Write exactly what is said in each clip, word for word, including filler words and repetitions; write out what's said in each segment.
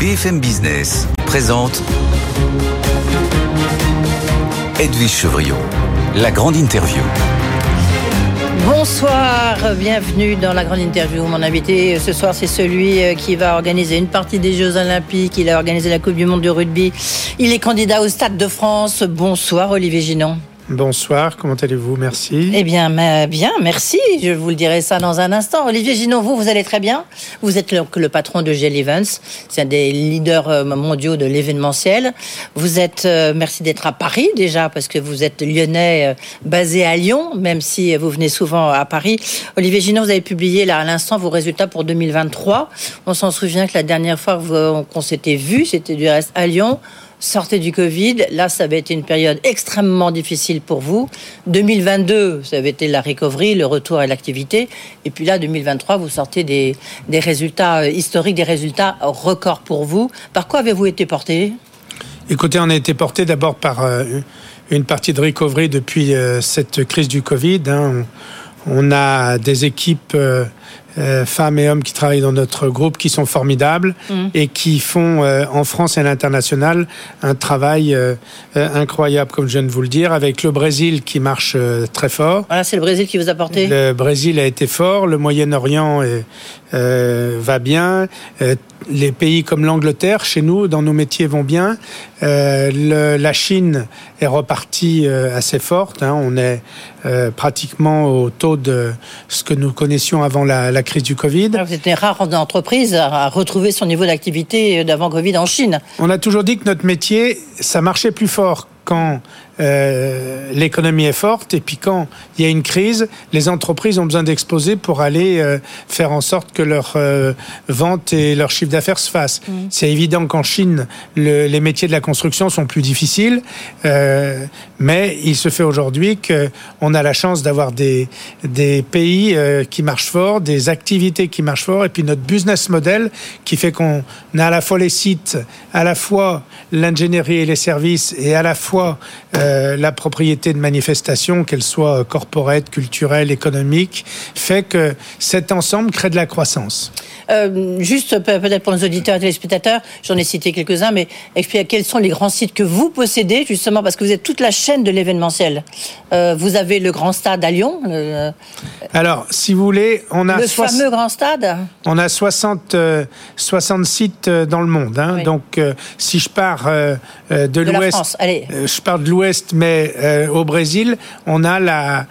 B F M Business présente Edwige Chevrillon, la grande interview. Bonsoir, bienvenue dans la grande interview. Mon invité ce soir, c'est celui qui va organiser une partie des Jeux Olympiques. Il a organisé la Coupe du Monde de rugby. Il est candidat au Stade de France. Bonsoir Olivier Ginon. Bonsoir, comment allez-vous? Merci. Eh bien, bien, merci. Je vous le dirai ça dans un instant. Olivier Ginon, vous, vous allez très bien. Vous êtes le, le patron de G L Events. C'est un des leaders mondiaux de l'événementiel. Vous êtes, euh, merci d'être à Paris déjà, parce que vous êtes lyonnais, euh, basé à Lyon, même si vous venez souvent à Paris. Olivier Ginon, vous avez publié là à l'instant vos résultats pour deux mille vingt-trois. On s'en souvient que la dernière fois qu'on s'était vu, c'était du reste à Lyon. Sortez du Covid, là ça avait été une période extrêmement difficile pour vous. deux mille vingt-deux, ça avait été la recovery, le retour à l'activité. Et puis là, deux mille vingt-trois, vous sortez des, des résultats historiques, des résultats records pour vous. Par quoi avez-vous été porté ? Écoutez, on a été porté d'abord par euh, une partie de recovery depuis euh, cette crise du Covid. Hein. On, on a des équipes... Euh, Euh, femmes et hommes qui travaillent dans notre groupe qui sont formidables mmh. et qui font euh, en France et à l'international un travail euh, euh, incroyable, comme je viens de vous le dire, avec le Brésil qui marche euh, très fort. Voilà, c'est le Brésil qui vous a porté. Le Brésil a été fort, le Moyen-Orient est, euh, va bien, euh, les pays comme l'Angleterre, chez nous, dans nos métiers, vont bien. Euh, le, la Chine est repartie euh, assez forte. Hein. On est euh, pratiquement au taux de ce que nous connaissions avant la, la crise du Covid. Alors, vous êtes une rare entreprise à retrouver son niveau d'activité d'avant Covid en Chine. On a toujours dit que notre métier, ça marchait plus fort quand euh, l'économie est forte, et puis quand il y a une crise, les entreprises ont besoin d'exposer pour aller euh, faire en sorte que leur euh, vente et leur chiffre d'affaires se fassent. Mmh. C'est évident qu'en Chine, le, les métiers de la construction sont plus difficiles, euh, mais il se fait aujourd'hui qu'on a la chance d'avoir des, des pays euh, qui marchent fort, des activités qui marchent fort, et puis notre business model qui fait qu'on a à la fois les sites, à la fois l'ingénierie et les services, et à la fois euh, la propriété de manifestations, qu'elles soient corporate, culturelle, économique, fait que cet ensemble crée de la croissance. Euh, juste peut-être pour nos auditeurs et téléspectateurs, j'en ai cité quelques-uns, mais expliquez quels sont les grands sites que vous possédez, justement, parce que vous êtes toute la chaîne de l'événementiel. Euh, vous avez le Grand Stade à Lyon. Le... Alors, si vous voulez, on a... Le soix... fameux Grand Stade. On a soixante, euh, soixante sites dans le monde. Hein. Oui. Donc, euh, si je pars euh, de, de l'ouest... La France, allez. Euh, je pars de l'ouest, mais euh, au Brésil, on a la,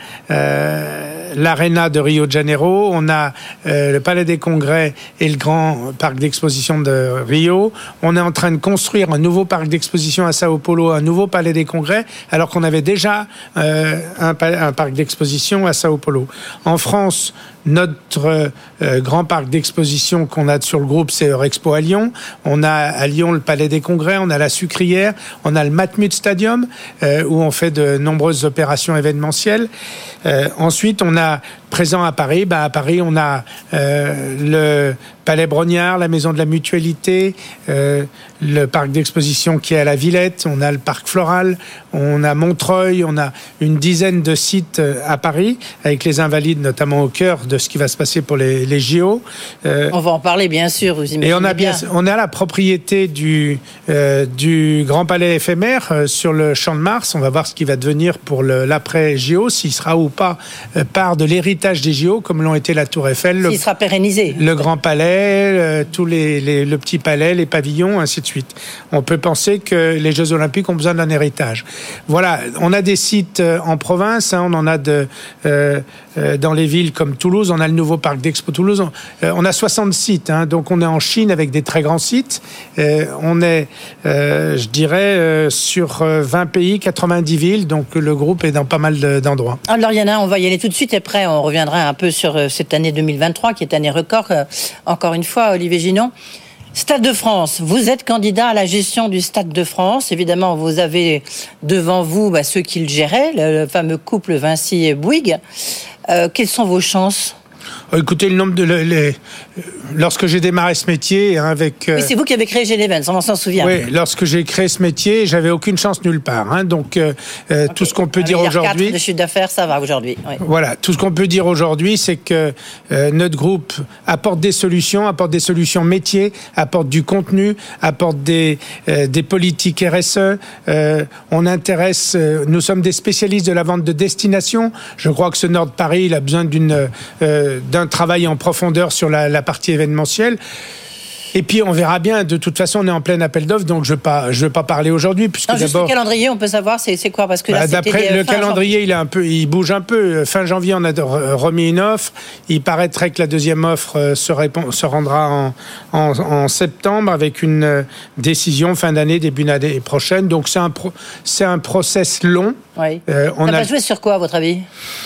euh, l'Arena de Rio de Janeiro, on a euh, le Palais des Congrès et le grand parc d'exposition de Rio. On est en train de construire un nouveau parc d'exposition à Sao Paulo, un nouveau palais des congrès, alors qu'on avait déjà euh, un, un parc d'exposition à Sao Paulo. En France, notre euh, grand parc d'exposition qu'on a sur le groupe, c'est Eurexpo à Lyon. On a à Lyon le Palais des Congrès, on a la Sucrière, on a le Matmut Stadium, euh, où on fait de nombreuses opérations événementielles. Euh, ensuite, on a présent à Paris, bah à Paris, on a euh, le Palais Brognard, la Maison de la Mutualité, euh, le parc d'exposition qui est à la Villette, on a le parc Floral, on a Montreuil, on a une dizaine de sites à Paris, avec les Invalides notamment au cœur de ce qui va se passer pour les, les J O. Euh, on va en parler, bien sûr, vous imaginez et on a bien. bien. On a la propriété du, euh, du Grand Palais éphémère euh, sur le Champ de Mars. On va voir ce qui va devenir pour le, l'après-J O, s'il sera ou pas euh, part de l'héritage des J O, comme l'ont été la Tour Eiffel. S'il le, sera pérennisé. Le Grand Palais, euh, tous les, les, le Petit Palais, les pavillons, ainsi de suite. On peut penser que les Jeux Olympiques ont besoin d'un héritage. Voilà, on a des sites euh, en province, hein, on en a de, euh, euh, dans les villes comme Toulouse, on a le nouveau parc d'Expo Toulouse, on, euh, on a soixante sites, hein, donc on est en Chine avec des très grands sites, euh, on est, euh, je dirais, euh, sur vingt pays, quatre-vingt-dix villes, donc le groupe est dans pas mal de, d'endroits. Alors il y en a, on va y aller tout de suite, et après on reviendra un peu sur cette année deux mille vingt-trois, qui est année record, euh, encore une fois, Olivier Ginon. Stade de France, vous êtes candidat à la gestion du Stade de France. Évidemment, vous avez devant vous bah, ceux qui le géraient, le, le fameux couple Vinci et Bouygues. Euh, quelles sont vos chances ? Écoutez, le nombre de, les, lorsque j'ai démarré ce métier, hein, avec... Euh, oui, c'est vous qui avez créé G-Events, on s'en souvient. Oui, lorsque j'ai créé ce métier, j'avais aucune chance nulle part. Hein, donc, euh, okay. tout ce qu'on peut dire aujourd'hui... quatre de chiffre d'affaires, ça va aujourd'hui. Oui. Voilà, tout ce qu'on peut dire aujourd'hui, c'est que euh, notre groupe apporte des solutions, apporte des solutions métiers, apporte du contenu, apporte des, euh, des politiques R S E. Euh, on intéresse... Euh, nous sommes des spécialistes de la vente de destination. Je crois que ce Nord de Paris, il a besoin d'une, euh, d'un travail en profondeur sur la, la partie événementielle. Et puis on verra bien. De toute façon, on est en plein appel d'offres, donc je ne veux pas, je veux pas parler aujourd'hui, puisque non, juste d'abord. Le calendrier, on peut savoir, c'est, c'est quoi parce que là, bah, d'après le calendrier, janvier. il est un peu, il bouge un peu. Fin janvier, on a remis une offre. Il paraîtrait que la deuxième offre se, répond, se rendra en, en, en septembre avec une décision fin d'année, début d'année prochaine. Donc c'est un, pro, c'est un process long. Oui. Euh, on Ça a... va jouer sur quoi, à votre avis?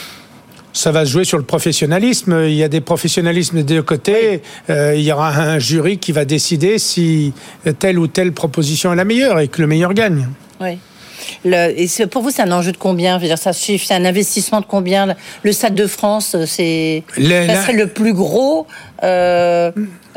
Ça va se jouer sur le professionnalisme. Il y a des professionnalismes des deux côtés. Oui. Euh, il y aura un jury qui va décider si telle ou telle proposition est la meilleure et que le meilleur gagne. Oui. Le, et c'est, pour vous, c'est un enjeu de combien? Je veux dire, ça, c'est un investissement de combien? Le Stade de France, c'est, le, ça serait la... le plus gros euh,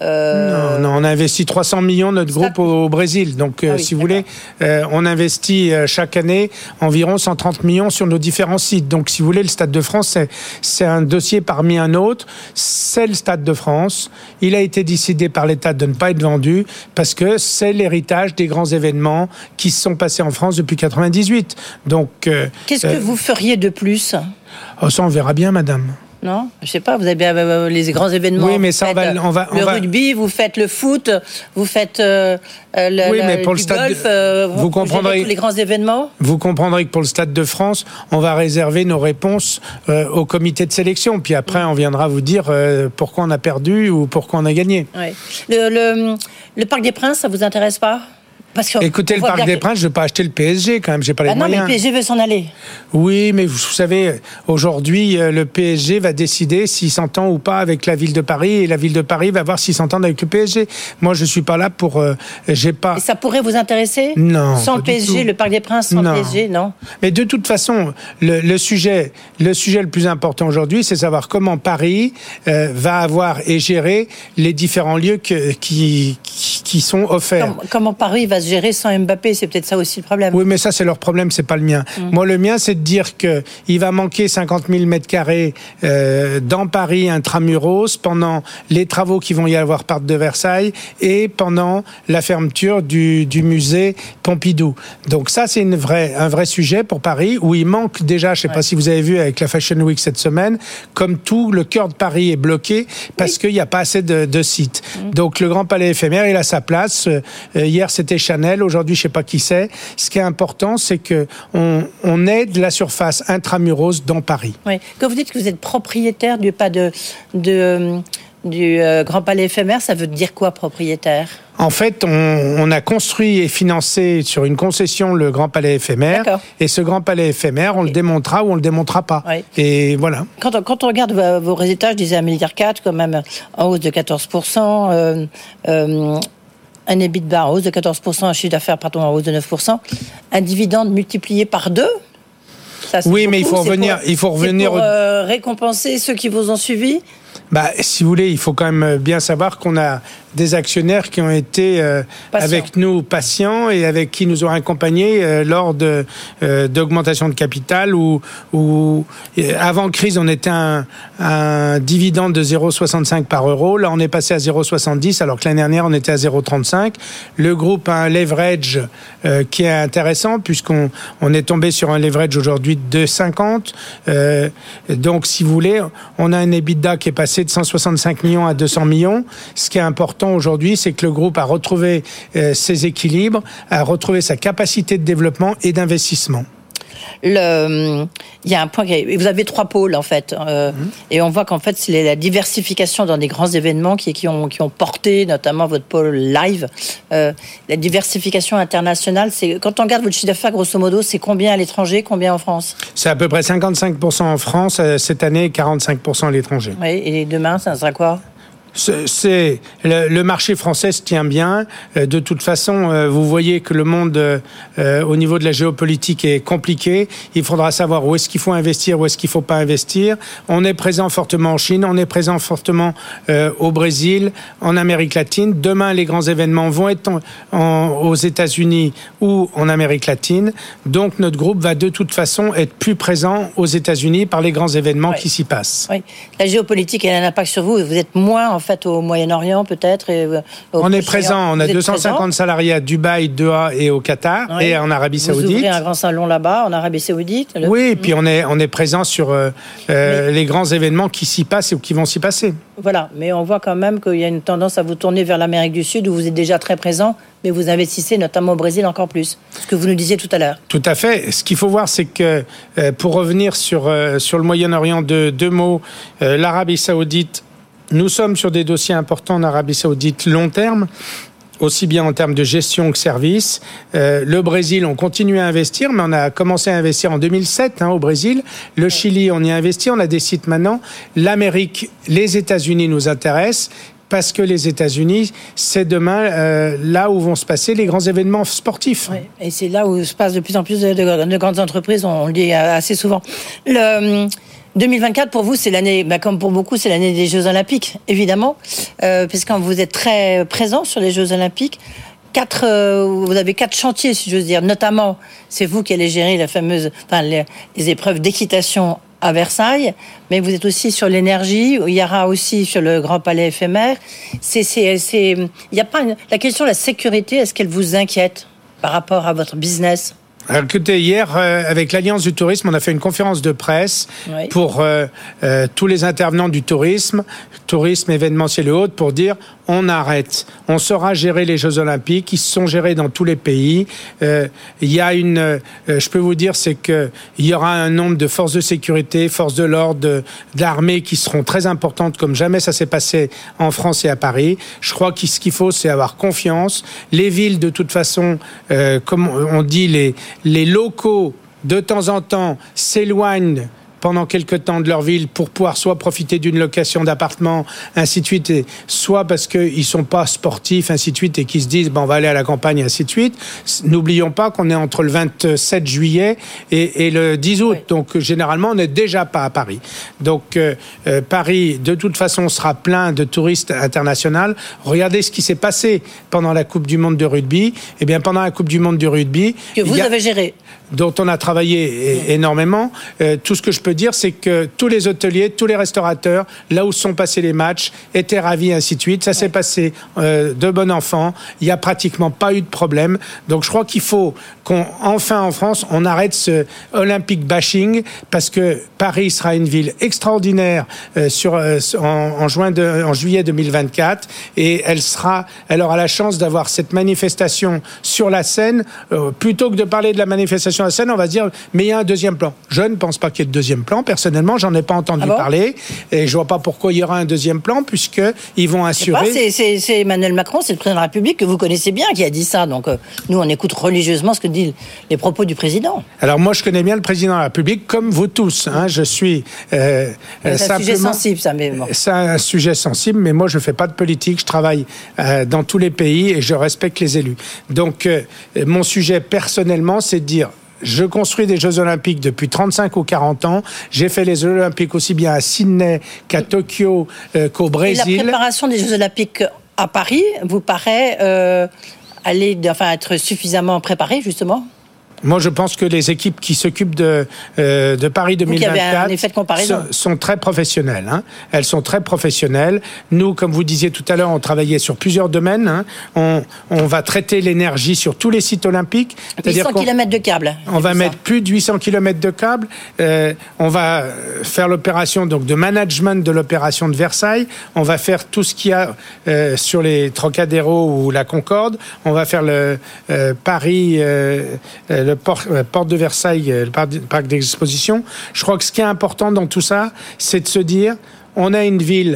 euh... Non, non, on a investi trois cents millions notre groupe Stade... au, au Brésil. Donc, euh, ah oui, si vous voulez, euh, on investit euh, chaque année environ cent trente millions sur nos différents sites. Donc, si vous voulez, le Stade de France, c'est, c'est un dossier parmi un autre. C'est le Stade de France. Il a été décidé par l'État de ne pas être vendu parce que c'est l'héritage des grands événements qui se sont passés en France depuis quatre-vingt-dix-huit. Donc, euh, qu'est-ce que euh, vous feriez de plus? Oh, ça, on verra bien, madame. Non, je sais pas. Vous avez bien euh, les grands événements. Oui, mais ça, on va, on va, le on va... rugby, vous faites le foot, vous faites euh, le, oui, mais pour le le stade golf. De... Euh, vous, vous comprendrez tous les grands événements. Vous comprendrez que pour le Stade de France, on va réserver nos réponses euh, au comité de sélection. Puis après, mmh. on viendra vous dire euh, pourquoi on a perdu ou pourquoi on a gagné. Oui. Le, le, le Parc des Princes, ça vous intéresse pas? Parce que écoutez, le Parc des que... Princes, je ne veux pas acheter le P S G quand même, j'ai pas les ah non, moyens. Non, mais le P S G veut s'en aller. Oui, mais vous savez, aujourd'hui, le P S G va décider s'il s'entend ou pas avec la ville de Paris, et la ville de Paris va voir s'ils s'entendent avec le P S G. Moi, je suis pas là pour, euh, j'ai pas. Et ça pourrait vous intéresser? Non. Sans le P S G, le Parc des Princes sans non. le P S G, non. Mais de toute façon, le, le sujet, le sujet le plus important aujourd'hui, c'est savoir comment Paris euh, va avoir et gérer les différents lieux que, qui, qui, qui sont offerts. Comment, comment Paris va se gérer sans Mbappé? C'est peut-être ça aussi le problème. Oui, mais ça, c'est leur problème, c'est pas le mien. Mmh. Moi, le mien, c'est de dire qu'il va manquer cinquante mille mètres carrés euh, dans Paris intramuros pendant les travaux qui vont y avoir Parc de Versailles et pendant la fermeture du, du musée Pompidou. Donc ça, c'est une vraie, un vrai sujet pour Paris où il manque déjà, je sais ouais. pas si vous avez vu avec la Fashion Week cette semaine, comme tout, le cœur de Paris est bloqué parce oui. qu'il n'y a pas assez de, de sites. Mmh. Donc le Grand Palais éphémère, il a sa place. Euh, hier, c'était Chanel. Aujourd'hui, je ne sais pas qui c'est. Ce qui est important, c'est qu'on on aide la surface intramuros dans Paris. Oui. Quand vous dites que vous êtes propriétaire du, pas de, de, du euh, Grand Palais éphémère, ça veut dire quoi, propriétaire ? En fait, on, on a construit et financé sur une concession le Grand Palais éphémère. D'accord. Et ce Grand Palais éphémère, on oui. le démontrera ou on le démontrera pas. Oui. Et voilà. Quand on, quand on regarde vos, vos résultats, je disais un virgule quatre milliard, quand même en hausse de quatorze pour cent. Euh, euh, un EBITDA en hausse de quatorze pour cent, un chiffre d'affaires pardon, en hausse de neuf pour cent, un dividende multiplié par deux. Ça, oui, beaucoup. mais il faut revenir. Pour, il faut revenir. C'est pour euh, récompenser ceux qui vous ont suivi. Bah, si vous voulez, il faut quand même bien savoir qu'on a des actionnaires qui ont été euh, avec nous patients et avec qui nous ont accompagnés euh, lors de euh, d'augmentation de capital ou ou avant crise on était un, un dividende de zéro virgule soixante-cinq par euro. Là, on est passé à zéro virgule soixante-dix alors que l'année dernière on était à zéro virgule trente-cinq. Le groupe a un leverage euh, qui est intéressant puisqu'on on est tombé sur un leverage aujourd'hui de deux virgule cinquante. Euh, donc, si vous voulez, on a un EBITDA qui est passé de cent soixante-cinq millions à deux cents millions. Ce qui est important aujourd'hui, c'est que le groupe a retrouvé euh, ses équilibres, a retrouvé sa capacité de développement et d'investissement. Le, il y a un point, vous avez trois pôles en fait, euh, mmh. et on voit qu'en fait c'est la diversification dans des grands événements qui, qui, ont, qui ont porté notamment votre pôle live. Euh, la diversification internationale, c'est quand on regarde votre chiffre d'affaires grosso modo, c'est combien à l'étranger, combien en France? C'est à peu près cinquante-cinq pour cent en France euh, cette année, quarante-cinq pour cent à l'étranger. Oui, et demain, ça sera quoi? C'est le, le marché français se tient bien. De toute façon, vous voyez que le monde, euh, au niveau de la géopolitique, est compliqué. Il faudra savoir où est-ce qu'il faut investir, où est-ce qu'il faut pas investir. On est présent fortement en Chine, on est présent fortement euh, au Brésil, en Amérique latine. Demain, les grands événements vont être en, en, aux États-Unis ou en Amérique latine. Donc, notre groupe va de toute façon être plus présent aux États-Unis par les grands événements oui. qui s'y passent. Oui. La géopolitique, elle a un impact sur vous. Vous êtes moins en fait au Moyen-Orient peut-être. Et on est présent. On a deux cent cinquante salariés à Dubaï, Doha et au Qatar oui. et en Arabie Saoudite. Vous ouvrez un grand salon là-bas en Arabie Saoudite. Le... Oui, et puis on est on est présent sur euh, euh, les grands événements qui s'y passent ou qui vont s'y passer. Voilà, mais on voit quand même qu'il y a une tendance à vous tourner vers l'Amérique du Sud où vous êtes déjà très présent, mais vous investissez notamment au Brésil encore plus. Ce que vous nous disiez tout à l'heure. Tout à fait. Ce qu'il faut voir, c'est que euh, pour revenir sur euh, sur le Moyen-Orient, de deux mots, euh, l'Arabie Saoudite. Nous sommes sur des dossiers importants en Arabie Saoudite long terme, aussi bien en termes de gestion que service. Euh, le Brésil, on continue à investir, mais on a commencé à investir en deux mille sept hein, au Brésil. Le Chili, on y a investi, on a des sites maintenant. L'Amérique, les États-Unis nous intéressent. Parce que les États-Unis, c'est demain euh, là où vont se passer les grands événements sportifs. Oui, et c'est là où se passe de plus en plus de, de, de grandes entreprises, on le dit assez souvent. Le... deux mille vingt-quatre, pour vous, c'est l'année, bah, comme pour beaucoup, c'est l'année des Jeux Olympiques, évidemment, euh, puisque vous êtes très présent sur les Jeux Olympiques. Quatre, euh, vous avez quatre chantiers, si j'ose dire. Notamment, c'est vous qui allez gérer la fameuse, enfin, les, les épreuves d'équitation à Versailles, mais vous êtes aussi sur l'énergie. Il y aura aussi sur le Grand Palais éphémère. C'est, c'est, c'est, il y a pas une, la question de la sécurité. Est-ce qu'elle vous inquiète par rapport à votre business? Alors, écoutez, hier, euh, avec l'Alliance du tourisme, on a fait une conférence de presse oui. pour euh, euh, tous les intervenants du tourisme, tourisme, événementiel et autres, pour dire on arrête. On saura gérer les Jeux Olympiques. Ils sont gérés dans tous les pays. Euh, il y a une, euh, je peux vous dire, c'est que il y aura un nombre de forces de sécurité, forces de l'ordre, de, de l'armée qui seront très importantes, comme jamais ça s'est passé en France et à Paris. Je crois que ce qu'il faut, c'est avoir confiance. Les villes, de toute façon, euh, comme on dit, les les locaux, de temps en temps, s'éloignent pendant quelques temps de leur ville pour pouvoir soit profiter d'une location d'appartement, ainsi de suite, et soit parce qu'ils ne sont pas sportifs, ainsi de suite, et qu'ils se disent ben, on va aller à la campagne, ainsi de suite. N'oublions pas qu'on est entre le vingt-sept juillet et, et le dix août, oui. donc généralement on n'est déjà pas à Paris. Donc euh, euh, Paris, de toute façon, sera plein de touristes internationaux. Regardez ce qui s'est passé pendant la Coupe du Monde de rugby. Eh bien, pendant la Coupe du Monde du rugby... Que vous a, avez géré. Dont on a travaillé oui. énormément. Euh, tout ce que je peux dire, c'est que tous les hôteliers, tous les restaurateurs, là où sont passés les matchs, étaient ravis, ainsi de suite. Ça ouais. s'est passé euh, de bon enfant. Il n'y a pratiquement pas eu de problème. Donc, je crois qu'il faut qu'on, enfin en France, on arrête ce Olympic bashing, parce que Paris sera une ville extraordinaire euh, sur, euh, en, en, juin de, en juillet deux mille vingt-quatre, et elle sera, elle aura la chance d'avoir cette manifestation sur la Seine. Euh, plutôt que de parler de la manifestation sur la Seine, on va se dire, mais il y a un deuxième plan. Je ne pense pas qu'il y ait de deuxième plan. Personnellement, j'en ai pas entendu ah bon parler, et je vois pas pourquoi il y aura un deuxième plan, puisque ils vont assurer. C'est, pas, c'est, c'est, c'est Emmanuel Macron, c'est le président de la République que vous connaissez bien, qui a dit ça. Donc euh, nous, on écoute religieusement ce que disent les propos du président. Alors moi, je connais bien le président de la République, comme vous tous. Hein, je suis. Euh, c'est simplement, un sujet sensible, ça. Mais bon. C'est un sujet sensible, mais moi, je fais pas de politique. Je travaille euh, dans tous les pays et je respecte les élus. Donc, euh, mon sujet personnellement, c'est de dire. Je construis des Jeux Olympiques depuis trente-cinq ou quarante ans. J'ai fait les Jeux Olympiques aussi bien à Sydney qu'à Tokyo, euh, qu'au Brésil. Et la préparation des Jeux Olympiques à Paris vous paraît euh, aller, enfin, être suffisamment préparée, justement ? Moi, je pense que les équipes qui s'occupent de, euh, de Paris deux mille vingt-quatre sont, sont très professionnelles. Hein. Elles sont très professionnelles. Nous, comme vous disiez tout à l'heure, on travaillait sur plusieurs domaines. Hein. On, on va traiter l'énergie sur tous les sites olympiques. huit cents kilomètres de câbles. On va mettre plus de huit cents kilomètres de câbles. Euh, on va faire l'opération donc de management de l'opération de Versailles. On va faire tout ce qu'il y a euh, sur les Trocadéro ou la Concorde. On va faire le euh, Paris... Euh, euh, le port, euh, porte de Versailles, euh, le parc, parc d'exposition. Je crois que ce qui est important dans tout ça, c'est de se dire, on a une ville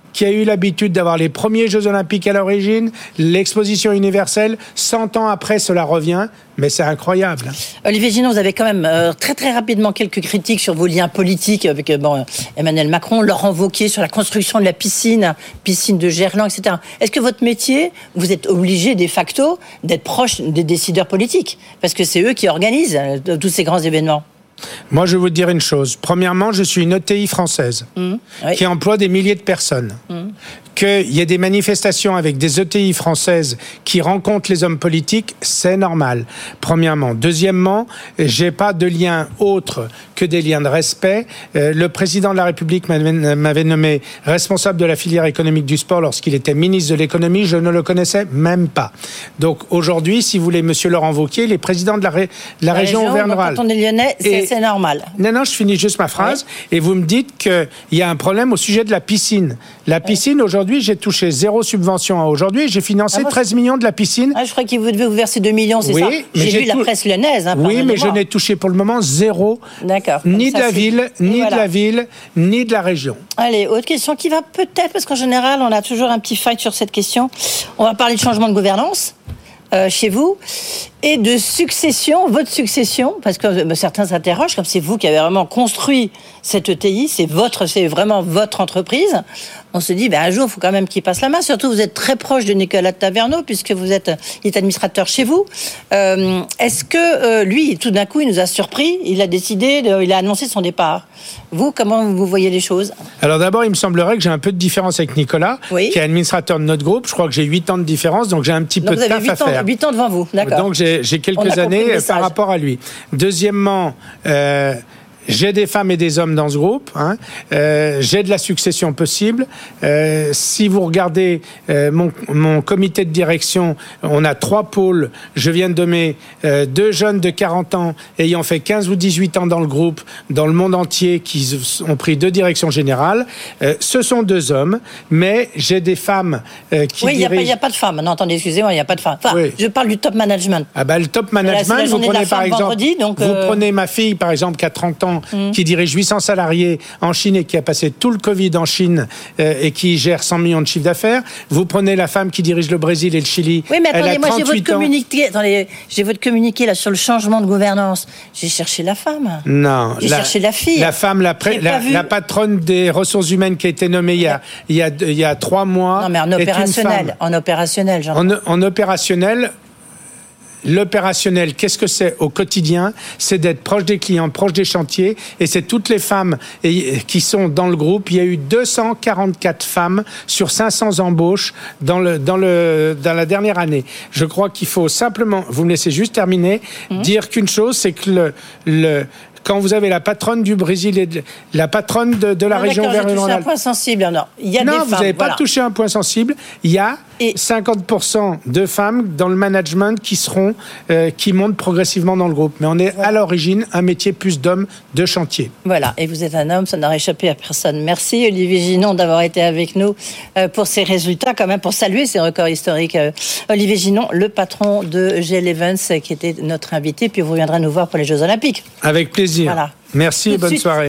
qui a eu l'habitude d'avoir les premiers Jeux Olympiques à l'origine, l'exposition universelle, cent ans après, cela revient, mais c'est incroyable. Olivier Ginaud, vous avez quand même euh, très très rapidement quelques critiques sur vos liens politiques avec euh, bon, Emmanuel Macron, Laurent Wauquiez sur la construction de la piscine, piscine de Gerland, et cetera. Est-ce que votre métier, vous êtes obligé de facto d'être proche des décideurs politiques? Parce que c'est eux qui organisent euh, tous ces grands événements. Moi, je vais vous dire une chose. Premièrement, je suis une E T I française mmh, oui. qui emploie des milliers de personnes. Mmh. Qu'il y ait des manifestations avec des E T I françaises qui rencontrent les hommes politiques, c'est normal. Premièrement. Deuxièmement, j'ai pas de lien autre que des liens de respect. Euh, le président de la République m'avait, m'avait nommé responsable de la filière économique du sport lorsqu'il était ministre de l'économie. Je ne le connaissais même pas. Donc aujourd'hui, si vous voulez, Monsieur Laurent Wauquiez, il est président de la, ré, de la, la région, région Auvergne-Rhône. Quand on est lyonnais, c'est, c'est normal. Non, non, je finis juste ma phrase. Ouais. Et vous me dites qu'il y a un problème au sujet de la piscine. La piscine, ouais. aujourd'hui, j'ai touché zéro subvention à aujourd'hui. J'ai financé ah, treize millions de la piscine. Ah, je crois qu'il vous devait vous verser deux millions, c'est oui, ça J'ai, j'ai lu tout... la presse lyonnaise. Hein, oui, mais je n'ai touché pour le moment zéro. D'accord. Ni ça, de la c'est... ville, ni voilà. de la ville, ni de la région. Allez, autre question qui va peut-être, parce qu'en général, on a toujours un petit fight sur cette question. On va parler de changement de gouvernance. Euh, chez vous, et de succession, votre succession, parce que euh, certains s'interrogent, comme c'est vous qui avez vraiment construit cette E T I, c'est votre, c'est vraiment votre entreprise, on se dit, ben, un jour, il faut quand même qu'il passe la main, surtout vous êtes très proche de Nicolas Taverneau, puisque vous êtes, il est administrateur chez vous. Euh, est-ce que euh, lui, tout d'un coup, il nous a surpris, il a décidé, de, il a annoncé son départ. Vous, comment vous voyez les choses? Alors d'abord, il me semblerait que j'ai un peu de différence avec Nicolas, oui. qui est administrateur de notre groupe. Je crois que j'ai huit ans de différence, donc j'ai un petit donc peu de taf à faire. huit ans devant vous, d'accord. Donc j'ai, j'ai quelques années par rapport à lui. Deuxièmement, euh, j'ai des femmes et des hommes dans ce groupe. Hein. Euh, j'ai de la succession possible. Euh, si vous regardez euh, mon, mon comité de direction, on a trois pôles. Je viens de nommer euh, deux jeunes de quarante ans ayant fait quinze ou dix-huit ans dans le groupe, dans le monde entier, qui ont pris deux directions générales. Euh, ce sont deux hommes, mais j'ai des femmes euh, qui oui, dirigent... Oui, il n'y a, a pas de femmes. Non, attendez, excusez-moi, il n'y a pas de femmes. Enfin, oui. Je parle du top management. Ah ben, le top management, là, vous prenez par exemple... Vendredi, donc, vous euh... prenez ma fille, par exemple, qui a trente ans, Mmh. qui dirige huit cents salariés en Chine et qui a passé tout le Covid en Chine euh, et qui gère cent millions de chiffre d'affaires. Vous prenez la femme qui dirige le Brésil et le Chili. Oui, mais attendez, moi j'ai votre, ans. communiqué, attendez, j'ai votre communiqué là sur le changement de gouvernance. J'ai cherché la femme. Non. J'ai la, cherché la fille. La femme, la, pré, la, la patronne des ressources humaines qui a été nommée il y a, il y a, il y a trois mois. Non, mais en opérationnel. En opérationnel, genre. En, en opérationnel. L'opérationnel, qu'est-ce que c'est au quotidien? C'est d'être proche des clients, proche des chantiers, et c'est toutes les femmes qui sont dans le groupe. Il y a eu deux cent quarante-quatre femmes sur cinq cents embauches dans, le, dans, le, dans la dernière année. Je crois qu'il faut simplement, vous me laissez juste terminer, mmh. dire qu'une chose, c'est que le... le quand vous avez la patronne du Brésil et de, la patronne de, de la non, région Auvergne-Rhône-Alpes. J'ai touché un point sensible. Non, il y a non des vous n'avez voilà. pas touché un point sensible. Il y a et cinquante pour cent de femmes dans le management qui seront, euh, qui montent progressivement dans le groupe. Mais on est voilà. à l'origine un métier plus d'hommes de chantier. Voilà. Et vous êtes un homme, ça n'a échappé à personne. Merci Olivier Ginaud d'avoir été avec nous euh, pour ces résultats, quand même pour saluer ces records historiques. Euh, Olivier Ginaud, le patron de G L Events, qui était notre invité, puis vous reviendrez nous voir pour les Jeux Olympiques. Avec plaisir. Voilà. Merci et bonne soirée.